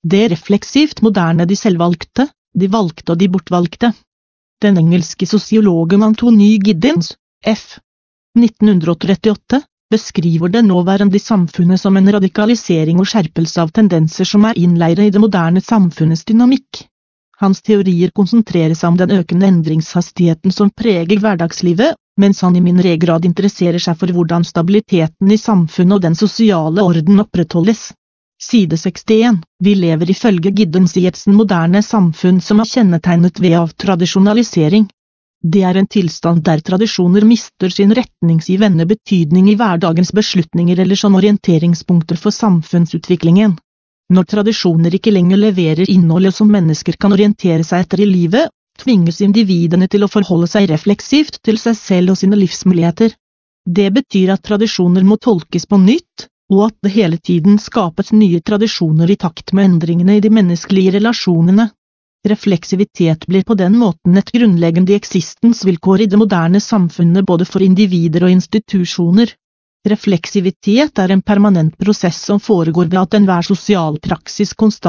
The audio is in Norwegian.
Det refleksivt moderne de selvvalgte, de valgte og de bortvalgte. Den engelske sosiologen Anthony Giddens, F. 1938, beskriver det nåværende samfunnet som en radikalisering og skjerpelse av tendenser som innleiret i det moderne samfunnets dynamikk. Hans teorier konsentrerer seg om den økende endringshastigheten som preger hverdagslivet, mens han i mindre grad interesserer seg for hvordan stabiliteten i samfunnet og den sosiale orden opprettholdes. Side 61. Vi lever ifølge Giddens i et moderne samfunn som kjennetegnet ved av tradisjonalisering. Det en tilstand der tradisjoner mister sin retningsgivende betydning i hverdagens beslutninger eller som orienteringspunkter for samfunnsutviklingen. Når tradisjoner ikke lenger leverer innholdet som mennesker kan orientere seg etter i livet, tvinges individene til å forholde seg refleksivt til seg selv og sine livsmuligheter. Det betyr at tradisjoner må tolkes på nytt, og at det hele tiden skapes nye tradisjoner i takt med endringene i de menneskelige relasjonene. Refleksivitet blir på den måten et grunnleggende eksistensvilkår i det moderne samfunnet både for individer og institusjoner. Refleksivitet en permanent prosess som foregår ved at enhver sosial praksis konstant